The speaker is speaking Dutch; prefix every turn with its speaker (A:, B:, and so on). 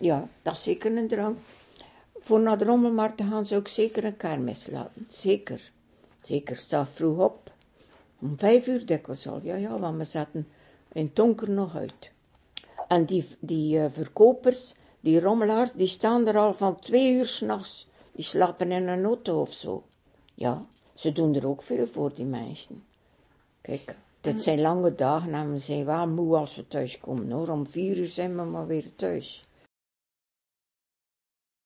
A: Ja, dat is zeker een drang. Voor naar de rommelmarkt te gaan zou ik zeker een kermis laten. Zeker. Zeker, sta vroeg op. Om 5 uur dikwijls al. Ja, want we zetten in het donker nog uit. En die verkopers, die rommelaars, die staan er al van 2 uur 's nachts. Die slapen in een auto of zo. Ja, ze doen er ook veel voor, die mensen. Kijk, dit zijn lange dagen en we zijn wel moe als we thuis komen, hoor. Om 4 uur zijn we maar weer thuis.